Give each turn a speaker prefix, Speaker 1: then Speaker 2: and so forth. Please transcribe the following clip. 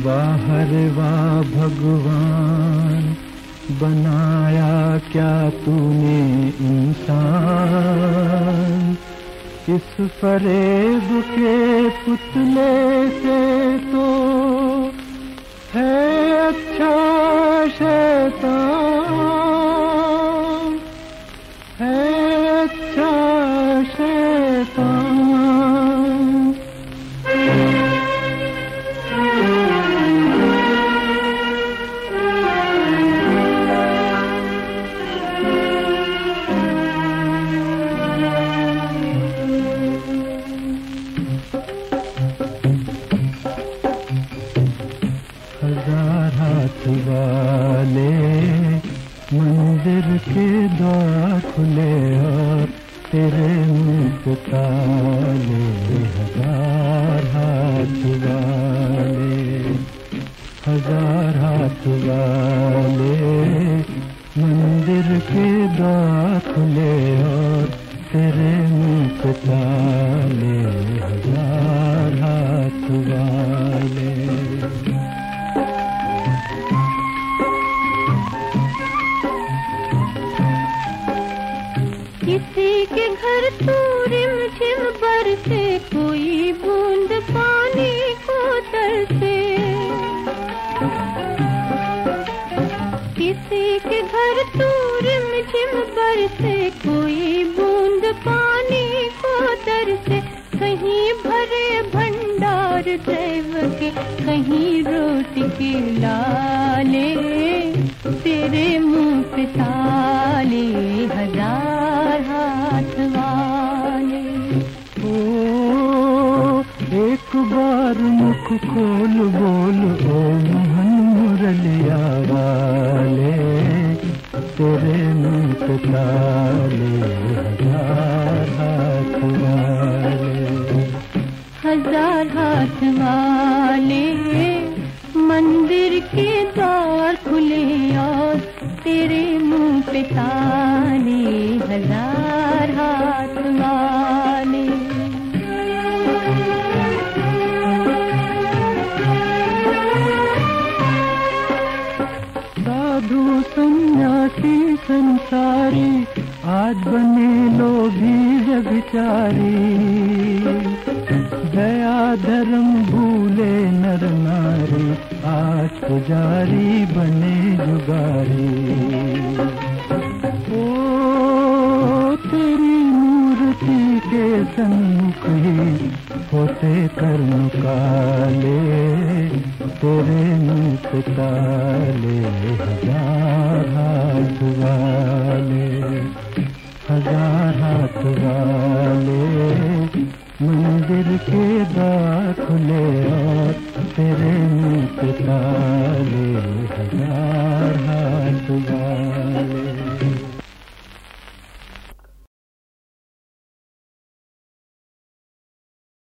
Speaker 1: बाहर वाह भगवान, बनाया क्या तूने इंसान। इस फरेब के पुतले से तो है अच्छा शैतान, है अच्छा शैतान। हजार हाथ वाले मंदिर के द्वार खुले और तेरे मुंह पे ताले। हजार हाथ वाले, हजार हाथ वाले मंदिर के द्वार खुले और तेरे मुंह पे ताले। हजार हाथ वाले।
Speaker 2: किसी के घर तू रिमझिम बरसे, कोई बूंद पानी को तरसे। किसी के घर तू रिमझिम बरसे, कोई बूंद पानी को तरसे। कहीं भरे भंडार दैव के, कहीं रोटी के लाले, तेरे मुंह पे ताले। हजार हाथ वाले।
Speaker 1: ओ एक बार मुख खोल बोल, ओ मोहन मुरलिया वाले, तेरे मुंह पे ताले। हजार हाथ वाले।
Speaker 2: हजार हाथ वाले मंदिर के द्वार खुले और तेरे मुंह पे ताले। हजार हाथ वाले।
Speaker 1: साधु सन्यासी संसारी आज बने लोभी व्यभिचारी। दया धर्म भूले नर नारी, आज पुजारी बने जुगारी। ओ तेरी मूर्ति के सन्मुख ही होते कर्म काले, तेरे मुंह पे ताले। हजार हाथ वाले, हजार हाथ वाले मंदिर के द्वार खुले और तेरे मुंह पे ताले।